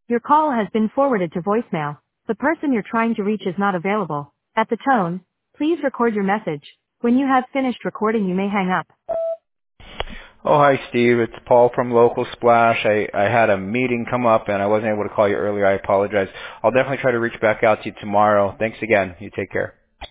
Your call has been forwarded to voicemail. The person you're trying to reach is not available. At the tone, please record your message. When you have finished recording, you may hang up. Oh, hi, Steve. It's Paul from Local Splash. I had a meeting come up and I wasn't able to call you earlier. I apologize. I'll definitely try to reach back out to you tomorrow. Thanks again. You take care.